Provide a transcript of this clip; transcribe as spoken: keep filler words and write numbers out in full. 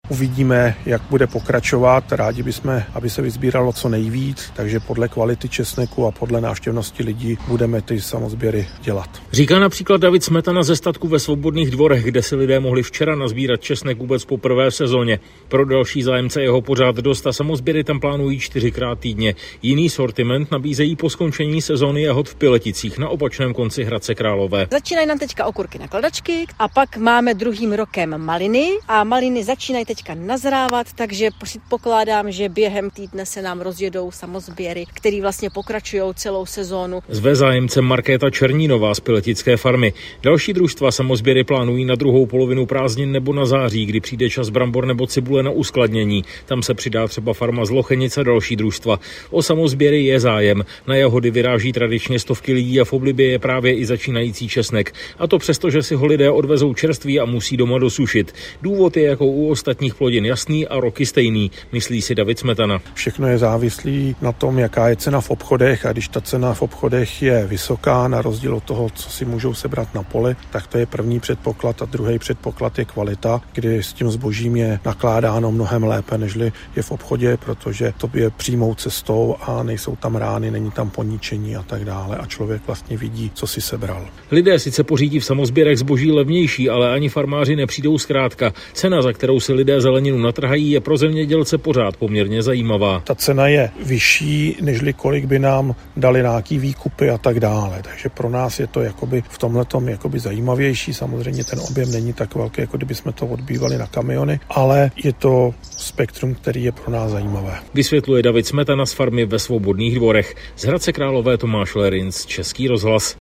Uvidíme, jak bude pokračovat. Rádi bychom, aby se vyzbíralo co nejvíc, takže podle kvality česneku a podle návštěvnosti lidí budeme ty samosběry dělat. Říká například David Smetana ze statku ve Svobodných dvorech, kde si lidé mohli včera nazbírat česnek vůbec po prvé sezóně. Pro další zájemce jeho pořád dost a samosběry tam plánují čtyřikrát týdně. Jiný sortiment nabízejí po skončení sezóny jahod v Pileticích na opačném konci Hradce Králové. Začínají nám teďka okurky na kladačky a pak máme druhým rokem maliny a maliny začínají teďka nazrávat, takže předpokládám, že během týdne se nám rozjedou samosběry, který vlastně pokračují celou sezónu. Zve zájemce Markéta Černínová z Piletické farmy. Další družstva samosběry plánují na druhou polovinu prázdnin nebo na září, kdy přijde čas brambor nebo cibule na uskladnění. Tam se přidá třeba farma z Lochenice a další družstva. O samosběry je zájem. Na jahody vyráží tradičně stovky lidí a v oblibě je právě i začínající česnek. A to přesto, že si ho lidé odvezou čerstvý a musí doma dosušit. Důvod je jako u ostatních plodin jasný a roky stejný, myslí si David Smetana. Všechno je závislý na tom, jaká je cena v obchodech, a když ta cena v obchodech je vysoká, na rozdíl od toho, co si můžou sebrat na poli, tak to je první předpoklad a druhý předpoklad je kvalita, kdy s tím zbožím je nakládáno mnohem lépe, nežli je v obchodě, protože to je přímou cestou a nejsou tam rány, není tam poničení a tak dále a člověk vlastně vidí, co si sebral. Lidé sice pořídí v samosběrech zboží levnější, ale ani farmáři nepřijdou zkrátka. Cena, za kterou si lidé zeleninu natrhají, je pro zemědělce pořád poměrně zajímavá. Ta cena je vyšší, nežli kolik by nám dali nějaký výkupy a tak dále. Takže pro nás je to jakoby v tomhletom jakoby zajímavější. Samozřejmě ten objem není tak velký, jako kdyby jsme to odbývali na kamiony, ale je to spektrum, který je pro nás zajímavé. Vysvětluje David Smetana z farmy ve Svobodných dvorech. Z Hradce Králové Tomáš Lerinc, Český rozhlas.